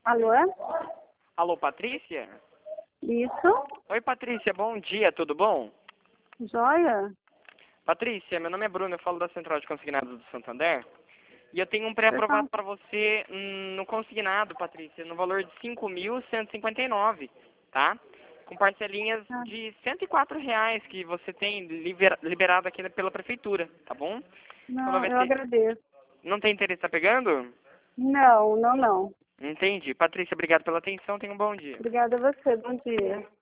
Alô? Alô, Patrícia? Isso? Oi, Patrícia, bom dia, tudo bom? Joia? Patrícia, meu nome é Bruno, eu falo da Central de Consignados do Santander. E eu tenho um pré-aprovado para você no consignado, Patrícia, no valor de 5.159, tá? Com parcelinhas de R$ 104 que você tem liberado aqui pela prefeitura, tá bom? Então, Não, eu agradeço. não tem interesse, tá pegando? Não. Entendi. Patrícia, obrigado pela atenção, tenha um bom dia. Obrigada a você. Bom dia.